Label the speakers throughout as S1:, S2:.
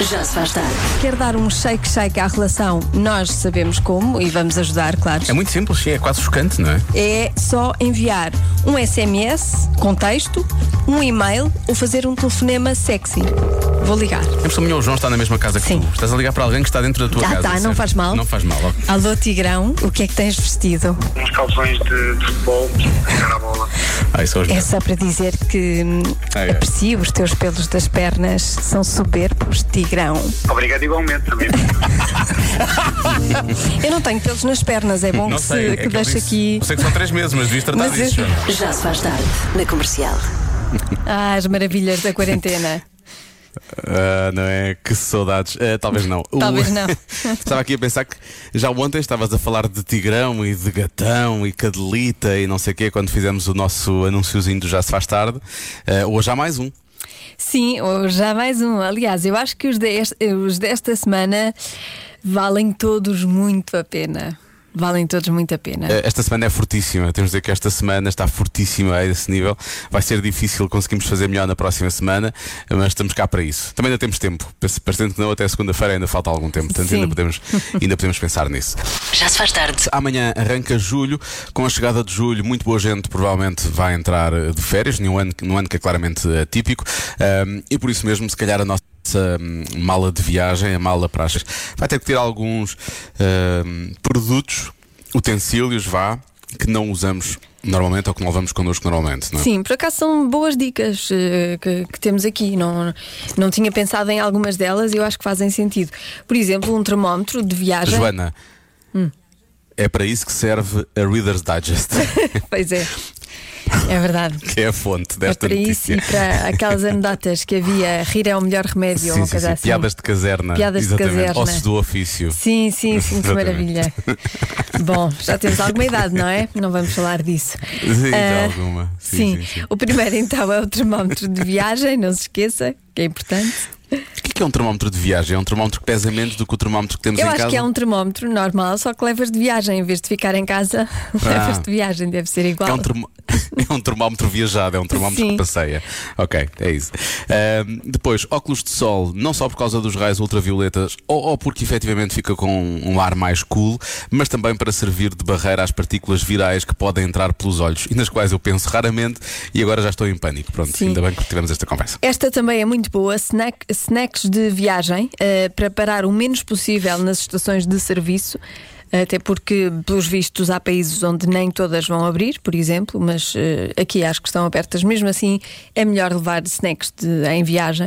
S1: Já se faz tarde.
S2: Quer dar um shake à relação? Nós sabemos como e vamos ajudar, claro.
S3: É muito simples, sim, é quase chocante, não é?
S2: É só enviar um SMS com texto, um e-mail ou fazer um telefonema sexy. Vou ligar.
S3: O João está na mesma casa que
S2: Sim.
S3: tu. Estás a ligar para alguém que está dentro da tua casa.
S2: Não
S3: certo?
S2: faz mal.
S3: Não faz mal. Ok.
S2: Alô, Tigrão, o que é que tens vestido?
S4: Uns calções de futebol a jogar a bola.
S3: Isso é os
S2: É só para dizer que aprecio os teus pelos das pernas, são soberbos, Tigrão.
S4: Obrigado igualmente também.
S2: Eu não tenho pelos nas pernas, é bom
S3: Não
S2: que,
S3: sei,
S2: se,
S3: é
S2: que
S3: que eu
S2: deixe
S3: disse-
S2: aqui.
S3: Eu sei que são 3 meses, mas devias tratar
S2: Mas
S3: disso.
S2: eu-
S3: João.
S1: Já se faz tarde. Na Comercial.
S2: As maravilhas da quarentena.
S3: Não é? Que saudades. Talvez não.
S2: Talvez não.
S3: Estava aqui a pensar que já ontem estavas a falar de Tigrão e de Gatão e Cadelita e não sei o quê quando fizemos o nosso anunciozinho do Já se faz tarde. Hoje há mais um.
S2: Sim, hoje há mais um. Aliás, eu acho que os desta semana valem todos muito a pena. Valem todos muito a pena.
S3: Esta semana é fortíssima. Temos de dizer que esta semana está fortíssima a esse nível. Vai ser difícil conseguirmos fazer melhor na próxima semana, mas estamos cá para isso. Também ainda temos tempo. Parecendo que não, até segunda-feira ainda falta algum tempo. Portanto,
S2: Sim.
S3: ainda podemos pensar nisso.
S1: Já se faz tarde.
S3: Amanhã arranca julho. Com a chegada de julho, muito boa gente provavelmente vai entrar de férias, num ano que é claramente atípico. E por isso mesmo, se calhar a nossa mala de viagem, a mala para as... vai ter que ter alguns produtos, utensílios, que não usamos normalmente ou que não levamos connosco normalmente, não é?
S2: Sim, por acaso são boas dicas que temos aqui. Não tinha pensado em algumas delas e eu acho que fazem sentido. Por exemplo, um termómetro de viagem.
S3: Joana, é para isso que serve a Reader's Digest,
S2: Pois é. É verdade.
S3: que é a fonte
S2: É
S3: desta
S2: para isso
S3: notícia.
S2: e para aquelas anedotas que havia, rir é o melhor remédio, ou
S3: Sim,
S2: uma
S3: sim,
S2: coisa
S3: sim.
S2: assim.
S3: Piadas de caserna.
S2: Piadas de
S3: Exatamente.
S2: caserna.
S3: Ossos do ofício.
S2: Sim, que
S3: Exatamente.
S2: maravilha. Bom, já temos alguma idade, não é? Não vamos falar disso.
S3: Sim, já
S2: Ah,
S3: alguma.
S2: Sim. O primeiro então é o termómetro de viagem, não se esqueça, que é importante.
S3: O que é um termómetro de viagem? É um termómetro que pesa menos do que o termómetro que temos
S2: Eu
S3: em
S2: acho
S3: casa?
S2: que é um termómetro normal, só que levas de viagem, em vez de ficar em casa, levas de viagem, deve ser igual.
S3: É um termómetro viajado, é um termómetro
S2: Sim.
S3: que passeia. Ok, é isso. Depois, óculos de sol, não só por causa dos raios ultravioletas ou porque efetivamente fica com um ar mais cool, mas também para servir de barreira às partículas virais que podem entrar pelos olhos e nas quais eu penso raramente e agora já estou em pânico. Pronto,
S2: Sim.
S3: ainda bem que tivemos esta conversa.
S2: Esta também é muito boa, snacks de viagem, para parar o menos possível nas estações de serviço, até porque, pelos vistos, há países onde nem todas vão abrir, por exemplo, mas aqui acho que estão abertas. Mesmo assim, é melhor levar snacks em viagem.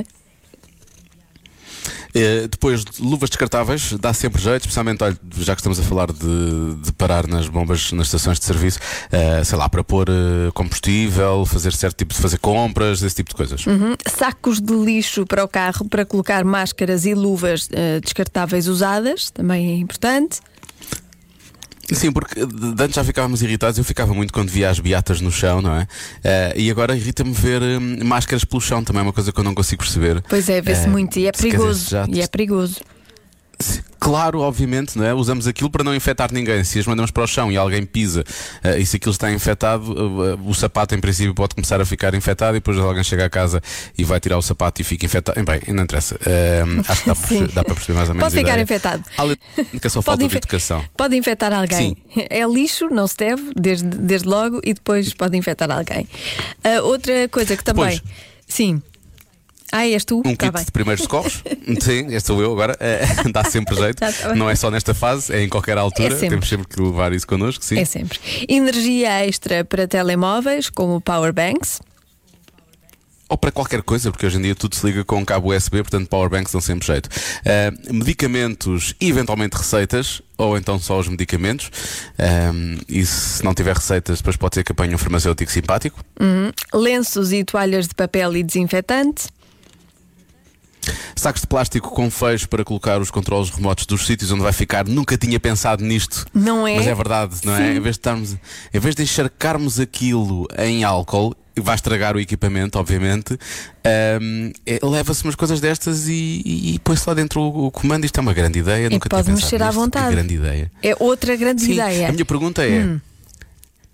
S3: Depois, luvas descartáveis, dá sempre jeito, especialmente, olha, já que estamos a falar de parar nas bombas, nas estações de serviço, sei lá, para pôr combustível, fazer certo tipo de fazer compras, esse tipo de coisas.
S2: Sacos de lixo para o carro, para colocar máscaras e luvas descartáveis usadas, também é importante.
S3: Sim, porque de antes já ficávamos irritados. Eu ficava muito quando via as beatas no chão, não é? E agora irrita-me ver máscaras pelo chão. Também é uma coisa que eu não consigo perceber.
S2: Pois é, vê-se muito e é
S3: quer dizer,
S2: perigoso.
S3: já-
S2: E é perigoso.
S3: Claro, obviamente, não é? Usamos aquilo para não infectar ninguém. Se as mandamos para o chão e alguém pisa e se aquilo está infectado, o sapato em princípio pode começar a ficar infectado e depois alguém chega a casa e vai tirar o sapato e fica infectado. Bem, não interessa. Acho que
S2: Sim.
S3: dá para perceber mais ou menos.
S2: Pode ficar
S3: a ideia.
S2: infectado.
S3: Além que só falta de educação.
S2: Pode infectar alguém.
S3: Sim.
S2: É lixo, não se deve, desde logo, e depois pode infectar alguém. Outra coisa que também.
S3: Depois.
S2: Sim. És tu?
S3: Um
S2: Tá
S3: kit
S2: bem.
S3: de primeiros socorros. Sim, este sou eu agora. Dá sempre jeito.
S2: Tá bem.
S3: Não é só nesta fase, é em qualquer altura.
S2: É sempre.
S3: Temos sempre que levar isso connosco. Sim.
S2: É sempre. Energia extra para telemóveis, como powerbanks.
S3: Ou para qualquer coisa, porque hoje em dia tudo se liga com um cabo USB, portanto powerbanks dão sempre jeito. Medicamentos e eventualmente receitas, ou então só os medicamentos. E se não tiver receitas, depois pode ser que apanhe um farmacêutico simpático.
S2: Lenços e toalhas de papel e desinfetante.
S3: Sacos de plástico com feios para colocar os controles remotos dos sítios onde vai ficar. Nunca tinha pensado nisto.
S2: Não é?
S3: Mas é verdade, não é?
S2: Sim.
S3: Em vez de encharcarmos aquilo em álcool, vai estragar o equipamento, obviamente. Leva-se umas coisas destas e põe-se lá dentro o comando. Isto é uma grande ideia. Nunca
S2: pode
S3: tinha pensado
S2: mexer à
S3: nisto.
S2: vontade.
S3: Que grande ideia.
S2: É outra grande
S3: Sim,
S2: ideia.
S3: a minha pergunta é: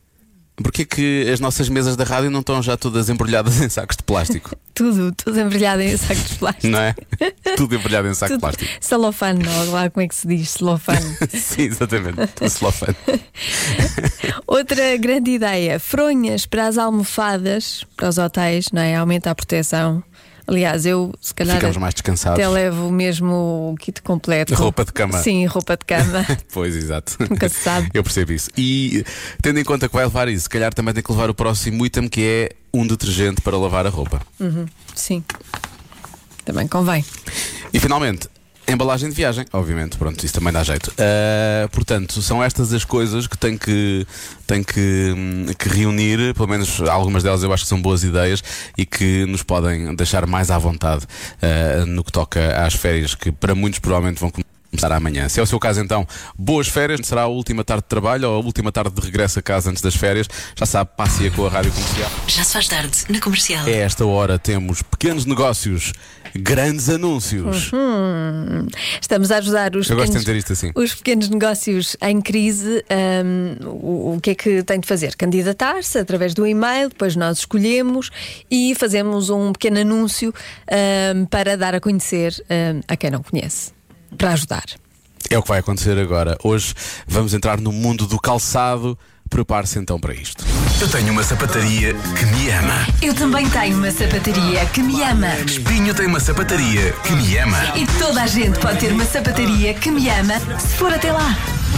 S3: Porquê que as nossas mesas da rádio não estão já todas embrulhadas em sacos de plástico?
S2: Tudo embrulhado em sacos de plástico.
S3: Não é? Tudo embrulhado em saco de plástico.
S2: Celofane, não, lá como é que se diz? Celofane.
S3: Sim, exatamente. Tudo celofane.
S2: Outra grande ideia: fronhas para as almofadas, para os hotéis, não é? Aumenta a proteção. Aliás, eu se calhar
S3: Ficamos mais descansados.
S2: até levo mesmo o kit completo.
S3: Roupa de cama.
S2: Sim, roupa de cama.
S3: Pois, exato.
S2: Nunca se sabe.
S3: Eu percebo isso. E tendo em conta que vai levar isso, se calhar também tem que levar o próximo item, que é um detergente para lavar a roupa.
S2: Sim, também convém.
S3: E finalmente, embalagem de viagem, obviamente, pronto, isso também dá jeito. Portanto, são estas as coisas que tem que reunir, pelo menos algumas delas eu acho que são boas ideias e que nos podem deixar mais à vontade no que toca às férias, que para muitos provavelmente vão começar amanhã. Se é o seu caso, então, boas férias. Será a última tarde de trabalho ou a última tarde de regresso a casa antes das férias? Já sabe, passe com a Rádio Comercial.
S1: Já se faz tarde na Comercial.
S3: A esta hora temos pequenos negócios, grandes anúncios.
S2: Estamos a ajudar
S3: Eu gosto de dizer isto assim.
S2: os pequenos negócios em crise. O que é que tem de fazer? Candidatar-se através do e-mail, depois nós escolhemos e fazemos um pequeno anúncio para dar a conhecer a quem não conhece, para ajudar.
S3: É o que vai acontecer agora. Hoje vamos entrar no mundo do calçado. Prepare-se então para isto.
S5: Eu tenho uma sapataria que me ama.
S1: Eu também tenho uma sapataria que me ama.
S5: Espinho tem uma sapataria que me ama.
S1: E toda a gente pode ter uma sapataria que me ama se for até lá.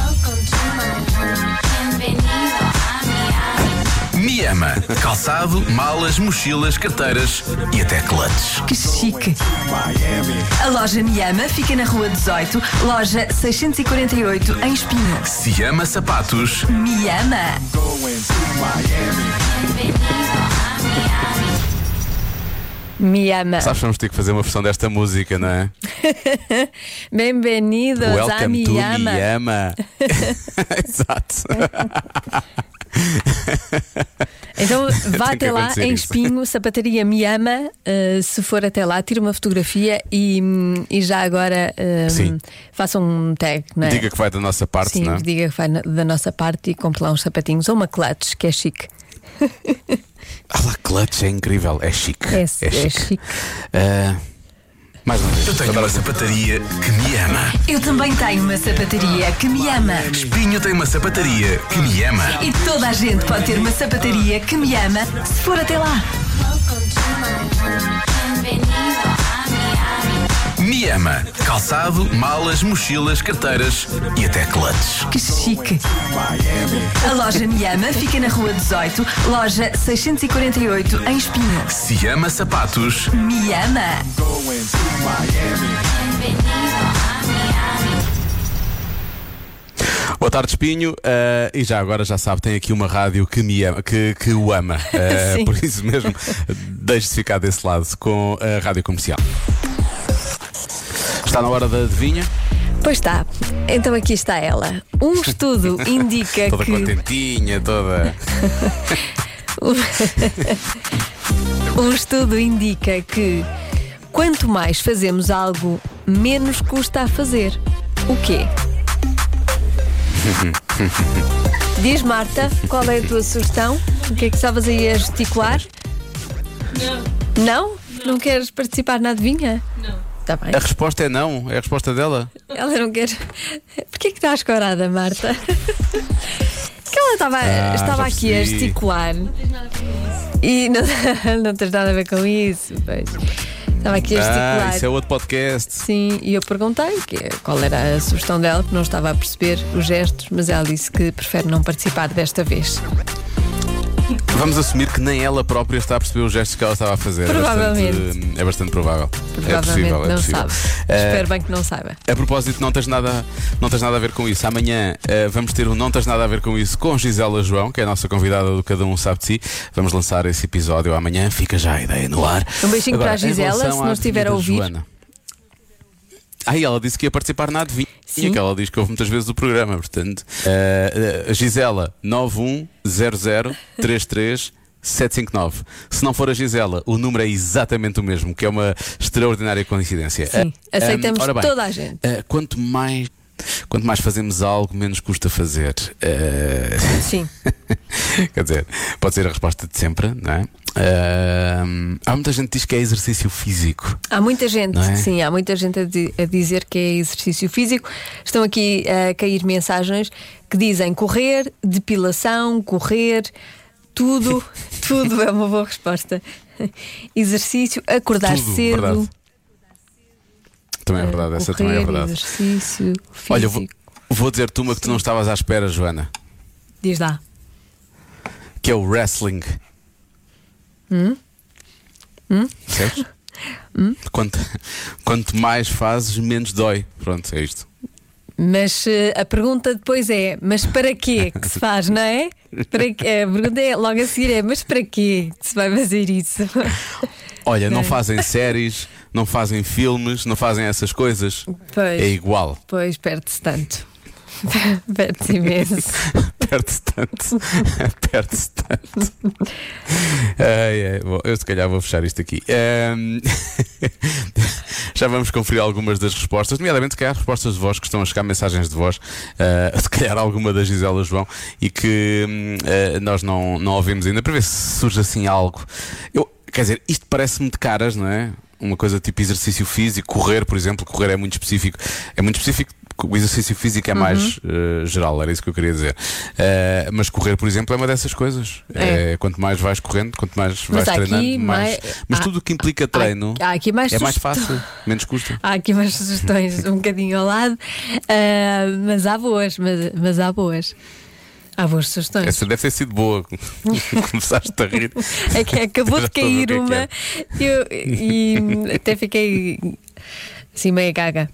S5: Me ama. Calçado, malas, mochilas, carteiras e até clutches.
S1: Que chique. A loja Me Ama fica na Rua 18, loja 648, em Espinho.
S5: Se ama sapatos,
S1: Me Ama.
S2: Me ama.
S3: Sabes, vamos ter que fazer uma versão desta música, não é?
S2: Bem-vindos a
S3: Welcome to
S2: Me Ama.
S3: Me Ama. Exato.
S2: Então vá
S3: Tem que
S2: até lá
S3: acontecer
S2: em
S3: isso.
S2: Espinho, sapataria Me Ama. Se for até lá, tire uma fotografia e já agora
S3: Sim.
S2: faça um tag, não é?
S3: Diga que vai da nossa parte,
S2: Sim,
S3: não é?
S2: diga que vai da nossa parte e compre lá uns sapatinhos ou uma clutch, que é chique.
S3: Ah lá, clutch é incrível, é chique.
S2: É chique.
S3: Mais uma vez.
S5: eu tenho uma sapataria que me ama.
S1: Eu também tenho uma sapataria que me ama.
S5: Espinho tem uma sapataria que me ama.
S1: E toda a gente pode ter uma sapataria que me ama se for até lá.
S5: Me ama. Calçado, malas, mochilas, carteiras e até clutches.
S1: Que chique. A loja Me Ama fica na Rua 18, loja 648, em Espinho.
S5: Se ama sapatos,
S1: Me Ama.
S3: Boa tarde, Espinho. E já agora já sabe, tem aqui uma rádio que me ama, que o ama.
S2: Sim.
S3: Por isso mesmo, deixe-se ficar desse lado com a Rádio Comercial. Está na hora da adivinha?
S2: Pois está. Então aqui está ela. Um estudo indica
S3: Toda
S2: que
S3: contentinha, toda.
S2: Um estudo indica que quanto mais fazemos algo, menos custa a fazer. O quê? Diz, Marta, qual é a tua sugestão? O que é que estavas aí a gesticular? Não. Não? Não queres participar na adivinha? Não. Está bem.
S3: A resposta é não, é a resposta dela.
S2: Ela não quer. Porquê que estás corada, Marta? Que ela estava
S3: já
S2: aqui a
S3: percebi.
S2: gesticular. E não tens nada a ver com isso. Pois. Estava aqui a gesticular.
S3: Isso é outro podcast.
S2: Sim, e eu perguntei qual era a sugestão dela, que não estava a perceber os gestos, mas ela disse que prefere não participar desta vez.
S3: Vamos assumir que nem ela própria está a perceber os gestos que ela estava a fazer.
S2: Provavelmente.
S3: É bastante provável.
S2: Provavelmente
S3: é possível,
S2: não
S3: possível.
S2: sabe. Espero bem que não saiba.
S3: A propósito, não tens nada a ver com isso. Amanhã vamos ter um Não Tens Nada a Ver com Isso com Gisela João, que é a nossa convidada do Cada Um Sabe de Si. Vamos lançar esse episódio amanhã. Fica já a ideia no ar.
S2: Um beijinho
S3: Agora,
S2: para a Gisela,
S3: em relação
S2: se não
S3: à
S2: estiver a
S3: adivinha da
S2: ouvir.
S3: Joana. Ela disse que ia participar na adivinha.
S2: Sim.
S3: Que ela diz que ouve muitas vezes o programa. Portanto, Gisela 910033759. Se não for a Gisela, o número é exatamente o mesmo, que é uma extraordinária coincidência.
S2: Sim, aceitamos
S3: ora bem,
S2: toda a gente.
S3: Quanto mais Quanto mais fazemos algo, menos custa fazer.
S2: Sim.
S3: Quer dizer, pode ser a resposta de sempre, não é? Há muita gente que diz que é exercício físico.
S2: Há muita gente,
S3: não é?
S2: sim, há muita gente a dizer que é exercício físico. Estão aqui a cair mensagens que dizem correr, depilação, correr, tudo é uma boa resposta. Exercício, acordar
S3: Tudo,
S2: cedo.
S3: verdade. Também é verdade, essa
S2: correr,
S3: também é verdade.
S2: Exercício físico.
S3: Olha, vou dizer-te uma que tu não estavas à espera, Joana,
S2: Diz lá.
S3: que é o wrestling. Percebes? Quanto mais fazes, menos dói. Pronto, é isto.
S2: Mas a pergunta depois é: mas para quê que se faz, não é? Para quê? A pergunta é logo a seguir: mas para quê que se vai fazer isso?
S3: Olha, não fazem séries, não fazem filmes, não fazem essas coisas.
S2: Pois.
S3: É igual.
S2: Pois, perde-se tanto. Perde-se imenso.
S3: Perde-se tanto. Perde-se tanto. Bom, eu se calhar vou fechar isto aqui. Já vamos conferir algumas das respostas, nomeadamente se calhar respostas de voz que estão a chegar, mensagens de voz, se calhar alguma da Gisela João e que nós não ouvimos ainda, para ver se surge assim algo. Quer dizer, isto parece-me de caras, não é? Uma coisa tipo exercício físico, correr, por exemplo. Correr é muito específico. É muito específico. O exercício físico é mais geral, era isso que eu queria dizer. Mas correr, por exemplo, é uma dessas coisas. Quanto mais vais correndo, quanto mais vais treinando, mais. Mas tudo o que implica treino
S2: há aqui mais
S3: é mais fácil, menos custa.
S2: Há aqui umas sugestões um bocadinho ao lado, mas há boas, mas há boas. Há boas sugestões.
S3: Essa deve ter sido boa. Começaste a rir.
S2: É que acabou de cair uma e até fiquei assim meio gaga.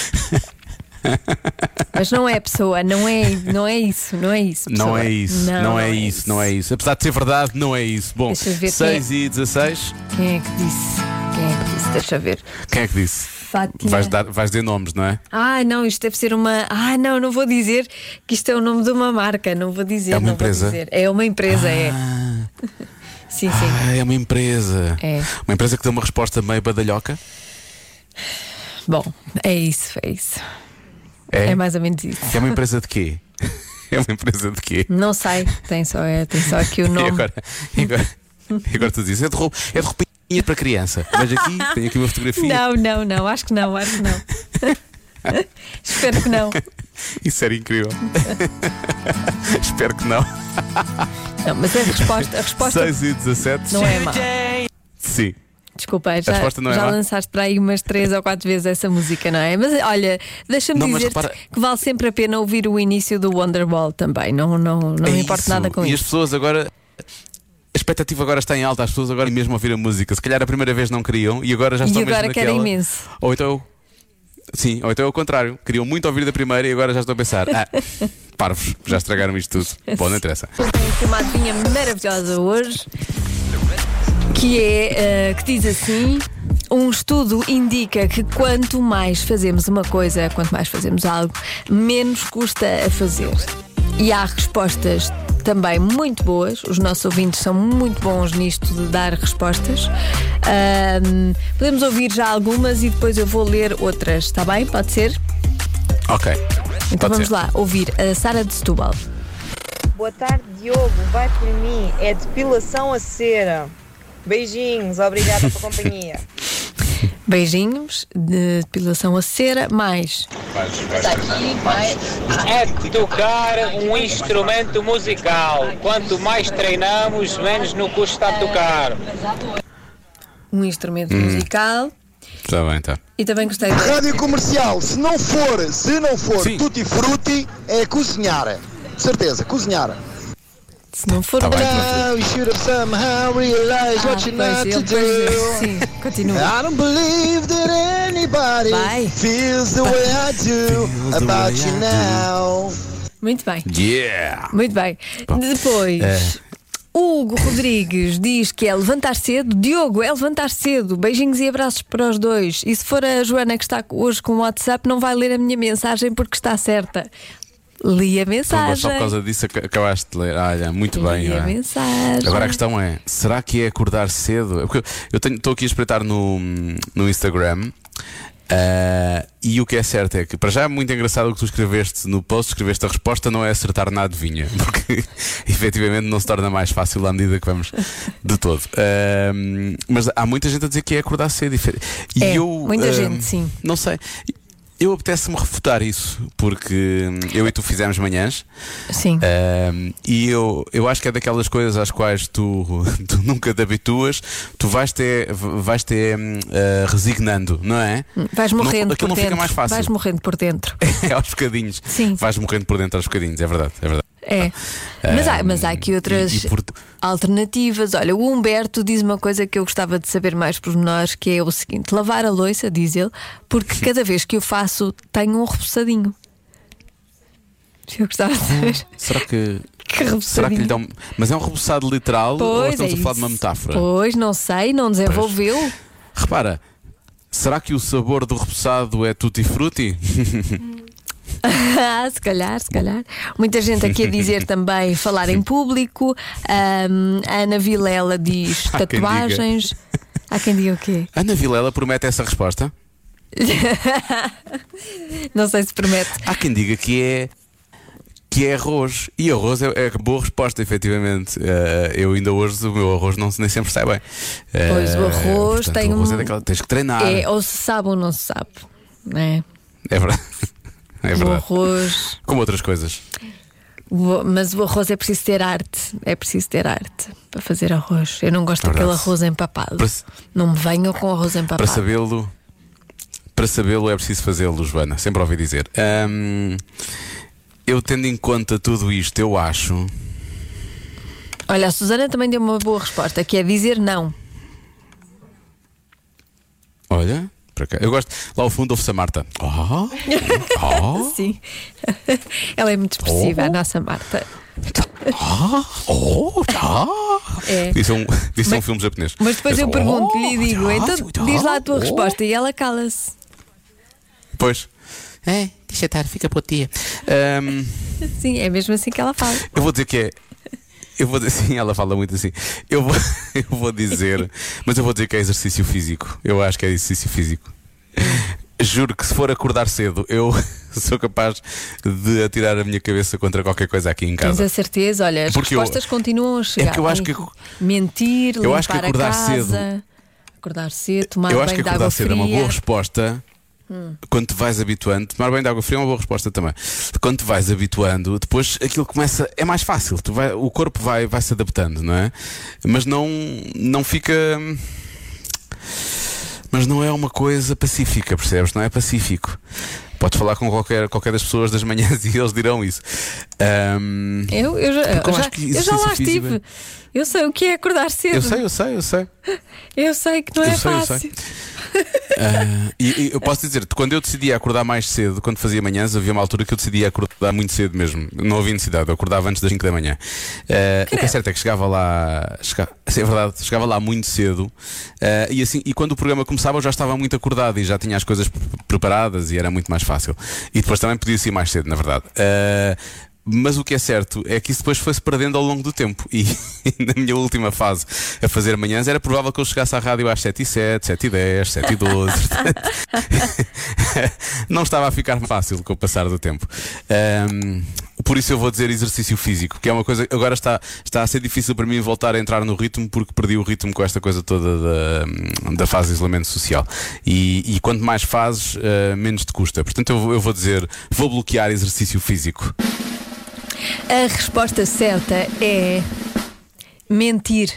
S2: Mas não é pessoa, não é isso, não é isso. Pessoa.
S3: Não é isso, não é isso, não é isso. Apesar de ser verdade, não é isso. Bom, 6h16.
S2: Quem é que disse? Deixa ver.
S3: Quem é que disse?
S2: Fátima.
S3: Vais dizer nomes, não é?
S2: Não, isto deve ser uma. Não vou dizer que isto é o nome de uma marca. Não vou dizer.
S3: É uma
S2: não
S3: empresa?
S2: Vou dizer. É uma empresa, é. Sim.
S3: É uma empresa.
S2: É.
S3: Uma empresa que deu uma resposta meio badalhoca.
S2: Bom, é isso. É mais ou menos isso.
S3: É uma empresa de quê? É uma empresa de quê?
S2: Não sei, tem só aqui o nome.
S3: E agora tu dizes, é de roupinha para criança. Mas aqui, tenho aqui uma fotografia.
S2: Não, acho que não. Espero que não.
S3: Isso era incrível. Espero que não.
S2: Não, mas a resposta
S3: 6h17.
S2: não é má.
S3: Sim.
S2: Desculpa, já
S3: não é má?
S2: lançaste para aí umas 3 ou 4 vezes essa música, não é? Mas olha, deixa-me dizer-te que vale sempre a pena ouvir o início do Wonderwall também. Não me importa nada com isso.
S3: E as pessoas agora. A expectativa agora está em alta, as pessoas agora mesmo ouvir a música. Se calhar a primeira vez não queriam e agora já estão mesmo naquela.
S2: Querem imenso.
S3: Ou então é o contrário. Queriam muito ouvir da primeira e agora já estão a pensar: parvos, já estragaram isto tudo. Bom, não interessa.
S2: Tenho aqui uma adivinha maravilhosa hoje que diz assim: um estudo indica que quanto mais fazemos uma coisa, quanto mais fazemos algo, menos custa a fazer. E há respostas também muito boas. Os nossos ouvintes são muito bons nisto de dar respostas. Podemos ouvir já algumas e depois eu vou ler outras, está bem? Pode ser?
S3: Ok.
S2: Então vamos lá ouvir a Sara de Setúbal.
S6: Boa tarde, Diogo. Vai por mim. É depilação a cera. Beijinhos. Obrigada pela companhia.
S2: Beijinhos, de depilação a cera, mais.
S7: É tocar um instrumento musical. Quanto mais treinamos, menos nos custa a tocar.
S2: Um instrumento musical.
S3: Está bem, está.
S2: E também gostei de...
S8: Rádio comercial, se não for
S3: Sim.
S8: tutti frutti, é cozinhar. Certeza, cozinhar.
S2: Se não for...
S3: Tá bem.
S8: Now you should have somehow realized what you're not to do.
S2: Sim, continua.
S8: I don't believe that anybody
S2: Vai.
S8: feels the way I do about you now.
S2: Muito bem.
S3: Yeah!
S2: Muito bem. Depois, Hugo Rodrigues diz que é levantar cedo. Diogo, é levantar cedo. Beijinhos e abraços para os dois. E se for a Joana que está hoje com o WhatsApp, não vai ler a minha mensagem porque está certa. Li a mensagem.
S3: Só por causa disso acabaste de ler. Olha, muito bem.
S2: Li a mensagem.
S3: Agora a questão é: será que é acordar cedo? Porque eu estou aqui a espreitar no Instagram. E o que é certo é que, para já, é muito engraçado o que tu escreveste no post. Escreveste a resposta, não é acertar na adivinha, porque efetivamente não se torna mais fácil à medida que vamos de todo. Mas há muita gente a dizer que é acordar cedo. E
S2: muita gente, sim.
S3: Não sei. Eu apetece-me refutar isso, porque eu e tu fizemos manhãs.
S2: Sim.
S3: E eu acho que é daquelas coisas às quais tu nunca te habituas, tu vais-te resignando, não é?
S2: Vais morrendo por
S3: não
S2: dentro.
S3: Fica mais fácil.
S2: Vais morrendo por dentro.
S3: É aos bocadinhos.
S2: Sim.
S3: Vais morrendo por dentro aos bocadinhos, é verdade.
S2: É. Mas há aqui outras alternativas. Olha, o Humberto diz uma coisa que eu gostava de saber mais por nós, que é o seguinte: lavar a louça, diz ele, porque cada vez que eu faço tenho um repousadinho. Eu gostava de saber.
S3: Será que
S2: Será que
S3: lhe dão... Mas é um rebuçado literal, ou estamos a falar de uma metáfora?
S2: Pois, não sei, não desenvolveu.
S3: Pois. Repara, será que o sabor do rebuçado é tutti frutti?
S2: Se calhar. Muita gente aqui a dizer também falar em público. A Ana Vilela diz tatuagens. Há quem diga o quê?
S3: Ana Vilela promete essa resposta?
S2: Não sei se promete.
S3: Há quem diga que é arroz. E arroz é boa resposta, efetivamente. Eu ainda hoje, o meu arroz nem sempre sai bem.
S2: Pois, o arroz
S3: portanto,
S2: tem
S3: o arroz é daquela, tens que treinar.
S2: Ou se sabe ou não se sabe, não é?
S3: É verdade. É verdade.
S2: O arroz.
S3: Como outras coisas.
S2: Mas o arroz é preciso ter arte. É preciso ter arte para fazer arroz. Eu não gosto daquele arroz empapado. Não me venham com arroz empapado.
S3: Para sabê-lo é preciso fazê-lo, Joana. Sempre ouvi dizer. Eu, tendo em conta tudo isto, eu acho.
S2: Olha, a Susana também deu uma boa resposta, que é dizer não.
S3: Olha, para cá. Eu gosto. Lá ao fundo ouve-se a Marta.
S2: Sim. Ela é muito expressiva, a nossa Marta. É.
S3: Isso é um filme japonês.
S2: Mas depois eu pergunto-lhe e digo: então diz lá a tua resposta. E ela cala-se.
S3: Pois. Deixa estar, fica para o dia.
S2: Sim, é mesmo assim que ela fala.
S3: Eu vou dizer que é. Sim, ela fala muito assim. Eu vou dizer, mas eu vou dizer que é exercício físico. Eu acho que é exercício físico. Juro que se for acordar cedo, eu sou capaz de atirar a minha cabeça contra qualquer coisa aqui em casa.
S2: Tens a certeza? Olha, as respostas continuam a chegar.
S3: É que eu acho que
S2: mentir, limpar
S3: acho que acordar
S2: a casa, acordar cedo, tomar banho de água fria.
S3: Eu acho que acordar cedo é uma boa resposta. Quando te vais habituando, tomar banho de água fria é uma boa resposta também. Quando te vais habituando, depois aquilo começa, é mais fácil. O corpo vai se adaptando, não é? Mas não fica. Mas não é uma coisa pacífica, percebes? Não é pacífico. Podes falar com qualquer das pessoas das manhãs e eles dirão isso.
S2: Eu já lá estive. Eu sei o que é acordar cedo.
S3: Eu sei.
S2: Eu sei que não é fácil.
S3: E eu posso dizer, quando eu decidia acordar mais cedo, quando fazia manhãs, havia uma altura que eu decidia acordar muito cedo mesmo. Não havia necessidade, eu acordava antes das 5 da manhã. O que é certo é que chegava lá, é verdade, chegava lá muito cedo. E quando o programa começava, eu já estava muito acordado e já tinha as coisas preparadas e era muito mais fácil. E depois também podia ser mais cedo, na verdade. Mas o que é certo é que isso depois foi-se perdendo ao longo do tempo. E na minha última fase a fazer manhãs era provável que eu chegasse à rádio às 7h07, 7h10, 7h12. Não estava a ficar fácil com o passar do tempo. Por isso eu vou dizer exercício físico, que é uma coisa. Agora está a ser difícil para mim voltar a entrar no ritmo, porque perdi o ritmo com esta coisa toda da fase de isolamento social. E quanto mais fazes, menos te custa. Portanto eu vou dizer, vou bloquear exercício físico.
S2: A resposta certa é mentir.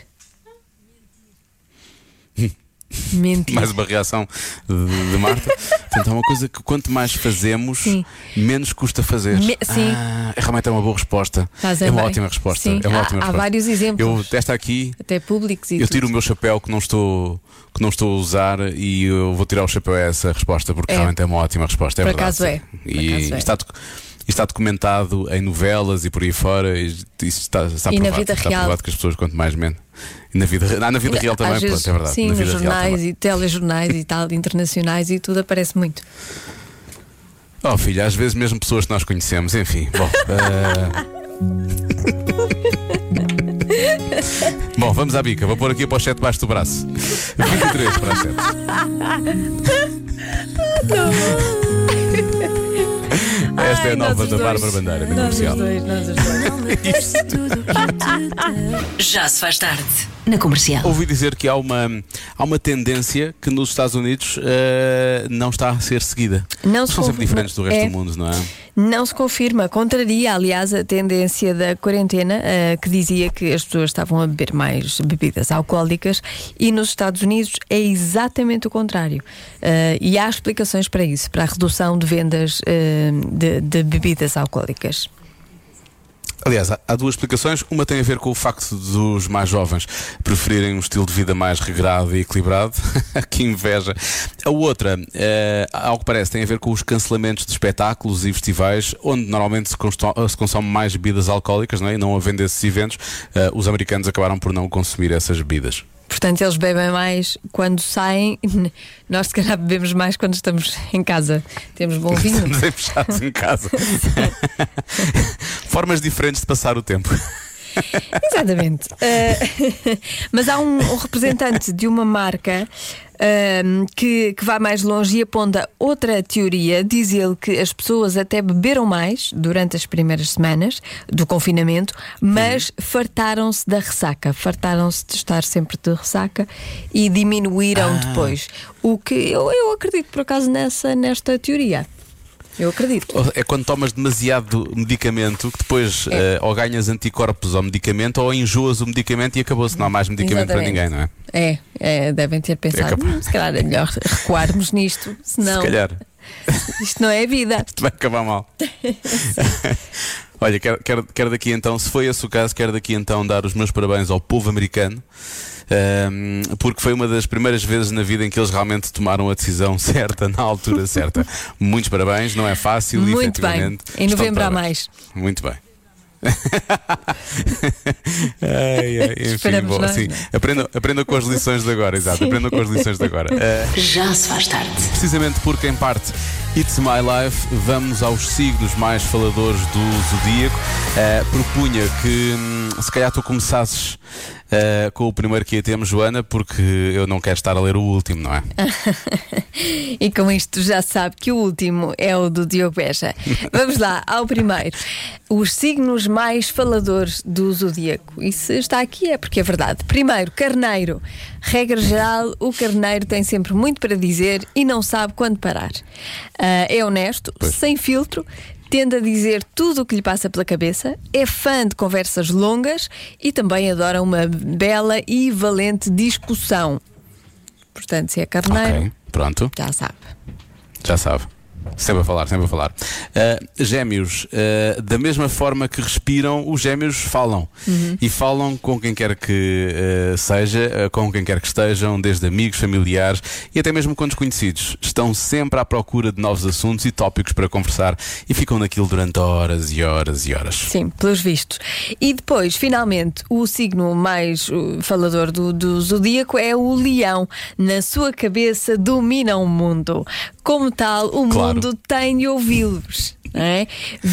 S2: Mentir.
S3: Mais uma reação de Marta. Portanto, é uma coisa que quanto mais fazemos, sim, menos custa fazer.
S2: Sim.
S3: Realmente é uma boa resposta. É uma ótima resposta.
S2: Sim.
S3: É uma ótima
S2: resposta.
S3: Há
S2: vários exemplos.
S3: Esta aqui,
S2: até públicos e
S3: eu tiro o meu chapéu que não estou a usar e eu vou tirar o chapéu a essa resposta, porque realmente é uma ótima resposta. É
S2: por
S3: verdade.
S2: Acaso é.
S3: E está documentado em novelas e por aí fora. Isso está provado.
S2: Na vida
S3: está
S2: real.
S3: Provado que as pessoas, quanto mais menos. Na vida real também,
S2: vezes,
S3: pronto, é verdade.
S2: Sim,
S3: na vida
S2: nos jornais e telejornais e tal, internacionais e tudo aparece muito.
S3: Oh filha, às vezes mesmo pessoas que nós conhecemos, enfim. Bom, vamos à bica. Vou pôr aqui a pochete debaixo do braço. 23 para as 7. Esta é a nova
S2: nós os
S3: da
S2: dois.
S3: Bárbara Bandeira, da
S2: Nós os
S3: Comercial.
S2: dois, nós os dois.
S1: Já se faz tarde na Comercial.
S3: Ouvi dizer que há uma tendência que nos Estados Unidos não está a ser seguida.
S2: Não se
S3: São sempre
S2: confirma.
S3: diferentes do resto
S2: É.
S3: do mundo, não é?
S2: Não se confirma, contraria, aliás, a tendência da quarentena, que dizia que as pessoas estavam a beber mais bebidas alcoólicas, e nos Estados Unidos é exatamente o contrário. E há explicações para isso, para a redução de vendas de bebidas alcoólicas.
S3: Aliás, há duas explicações. Uma tem a ver com o facto dos mais jovens preferirem um estilo de vida mais regrado e equilibrado. Que inveja. A outra, ao que parece, tem a ver com os cancelamentos de espetáculos e festivais, onde normalmente se consome mais bebidas alcoólicas, não é? E não havendo esses eventos, os americanos acabaram por não consumir essas bebidas.
S2: Portanto, eles bebem mais quando saem. Nós, se calhar, bebemos mais quando estamos em casa. Temos bom vinho.
S3: Estamos aí fechados em casa. Formas diferentes de passar o tempo.
S2: Exatamente. Mas há um representante de uma marca que vai mais longe e aponta outra teoria. Diz ele que as pessoas até beberam mais durante as primeiras semanas do confinamento, mas fartaram-se da ressaca, fartaram-se de estar sempre de ressaca e diminuíram depois. O que eu acredito, por acaso, nesta teoria. Eu acredito.
S3: É quando tomas demasiado medicamento que depois ou ganhas anticorpos ao medicamento ou enjoas o medicamento e acabou-se. Não há mais medicamento para ninguém, não é?
S2: Devem ter pensado, se calhar é melhor recuarmos nisto, senão
S3: Se calhar.
S2: isto não é vida.
S3: Isto vai acabar mal. Olha, quero daqui então, se foi esse o caso, quero daqui então dar os meus parabéns ao povo americano. Porque foi uma das primeiras vezes na vida em que eles realmente tomaram a decisão certa, na altura certa. Muitos parabéns, não é fácil.
S2: Muito bem,
S3: efetivamente,
S2: em
S3: estão de
S2: novembro há
S3: parabéns.
S2: mais.
S3: Muito bem. Enfim,
S2: Esperamos
S3: bom,
S2: nós,
S3: sim.
S2: não é?
S3: Aprenda com as lições de agora, exato. Aprenda com as lições de agora.
S1: Já se faz tarde.
S3: Precisamente porque, em parte, It's My Life, vamos aos signos mais faladores do zodíaco. Propunha que, se calhar, tu começasses com o primeiro que aí temos, Joana, porque eu não quero estar a ler o último, não é?
S2: E com isto já sabe que o último é o do Diogo Beja. Vamos lá, ao primeiro. Os signos mais faladores do zodíaco. E se está aqui é porque é verdade. Primeiro, Carneiro. Regra geral, o Carneiro tem sempre muito para dizer e não sabe quando parar. É honesto, sem filtro, tende a dizer tudo o que lhe passa pela cabeça, é fã de conversas longas e também adora uma bela e valente discussão. Portanto, se é Carneiro,
S3: Ok, pronto.
S2: já sabe.
S3: Já sabe. Sempre a falar, sempre a falar. Gêmeos, da mesma forma que respiram, os gêmeos falam. E falam com quem quer que seja, com quem quer que estejam, desde amigos, familiares e até mesmo com desconhecidos. Estão sempre à procura de novos assuntos e tópicos para conversar e ficam naquilo durante horas e horas e horas.
S2: Sim, pelos vistos. E depois, finalmente, o signo mais falador do zodíaco é o Leão. Na sua cabeça domina o mundo. Como tal, o
S3: Claro.
S2: mundo tem de ouvi-los, não é?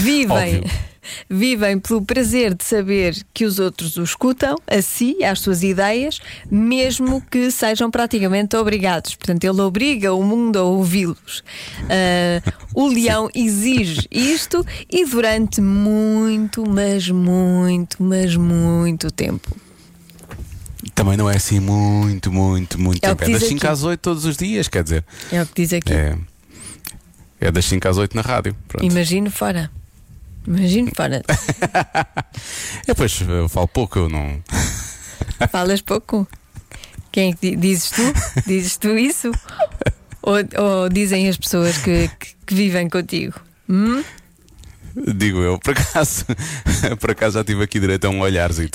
S2: Vivem pelo prazer de saber que os outros o escutam, a si, às suas ideias, mesmo que sejam praticamente obrigados. Portanto, ele obriga o mundo a ouvi-los. O Leão exige isto e durante muito, mas muito tempo.
S3: Também não é assim muito
S2: É o
S3: tempo.
S2: que
S3: É das
S2: diz
S3: 5
S2: aqui.
S3: às 8 todos os dias, quer dizer.
S2: É o que diz aqui.
S3: É das 5 às 8 na rádio. Pronto.
S2: Imagino fora.
S3: Pois, eu falo pouco, eu não.
S2: Falas pouco. Quem é que dizes tu? Dizes tu isso? Ou dizem as pessoas que vivem contigo?
S3: Digo eu, por acaso já tive aqui direito a um olharzito.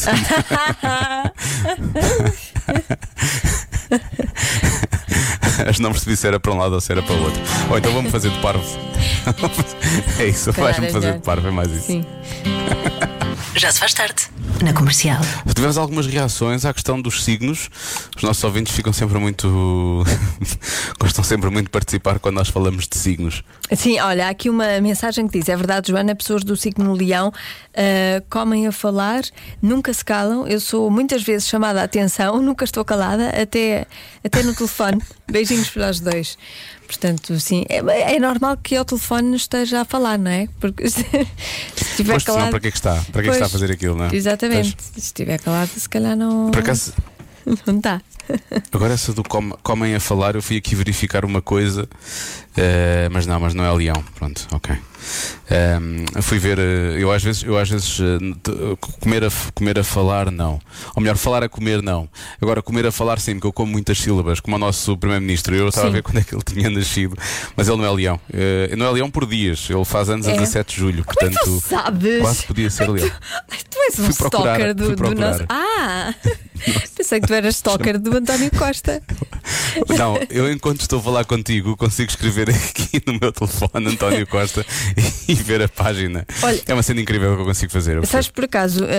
S3: Mas não percebi se era para um lado ou se era para o outro. Ou então vamos fazer de parvo. É isso, vais-me fazer de parvo, é mais isso.
S2: Sim.
S1: Já se faz tarde na Comercial.
S3: Tivemos algumas reações à questão dos signos. Os nossos ouvintes ficam sempre muito gostam sempre muito de participar quando nós falamos de signos.
S2: Sim, olha, há aqui uma mensagem que diz: é verdade, Joana, pessoas do signo Leão comem a falar, nunca se calam. Eu sou muitas vezes chamada a atenção, nunca estou calada, até no telefone. Beijinhos para os dois. Portanto, sim, é normal que ao telefone esteja a falar, não é? Porque se estiver
S3: Pois,
S2: calado.
S3: senão para que é que está? Para que é que está a fazer aquilo, não é?
S2: Exatamente. Se estiver calado, se calhar não.
S3: Por acaso,
S2: Não está.
S3: agora essa do comem a falar, eu fui aqui verificar uma coisa, mas não é leão. Pronto, ok. Fui ver, eu às vezes comer a falar, não. Ou melhor, falar a comer, não. Agora, comer a falar, sim, porque eu como muitas sílabas, como o nosso Primeiro-Ministro. Eu estava a ver quando é que ele tinha nascido, mas ele não é leão. Não é leão por dias, ele faz anos a 17 de julho.
S2: Como é que tu sabes?
S3: Quase podia ser leão.
S2: Tu és um stalker do nosso. Pensei que tu eras stalker do António Costa.
S3: Não, eu enquanto estou a falar contigo consigo escrever aqui no meu telefone António Costa e ver a página.
S2: Olha,
S3: é uma cena incrível que eu consigo fazer.
S2: Sabes, por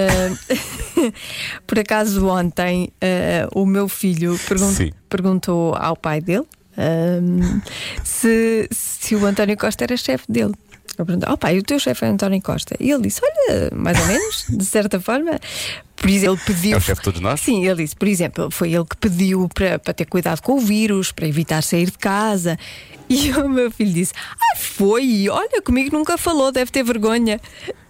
S2: acaso ontem o meu filho perguntou ao pai dele se o António Costa era chefe dele. Eu perguntei: pai, o teu chefe é António Costa? E ele disse: olha, mais ou menos, de certa forma. Por exemplo, ele pediu.
S3: É o chefe de todos nós?
S2: Sim, ele disse, por exemplo, foi ele que pediu para ter cuidado com o vírus, para evitar sair de casa. E o meu filho disse: foi, olha, comigo nunca falou, deve ter vergonha.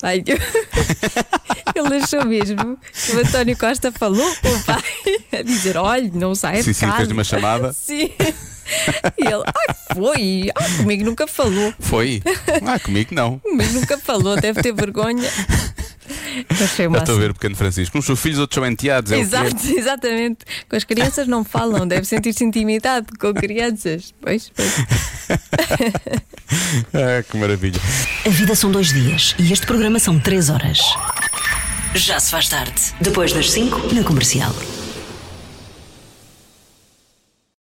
S2: Ele achou mesmo que o António Costa falou com o pai a dizer: olha, não sai de casa.
S3: Sim, fez-lhe uma chamada.
S2: Sim. E ele: foi, comigo nunca falou.
S3: Foi? Comigo não.
S2: Comigo nunca falou, deve ter vergonha.
S3: Estou a ver o pequeno Francisco. Uns são filhos, outros são enteados.
S2: Exatamente. Com as crianças não falam, deve sentir-se intimidade com crianças. Pois.
S3: Que maravilha.
S1: A vida são 2 dias e este programa são 3 horas. Já se faz tarde. Depois das 5, na Comercial.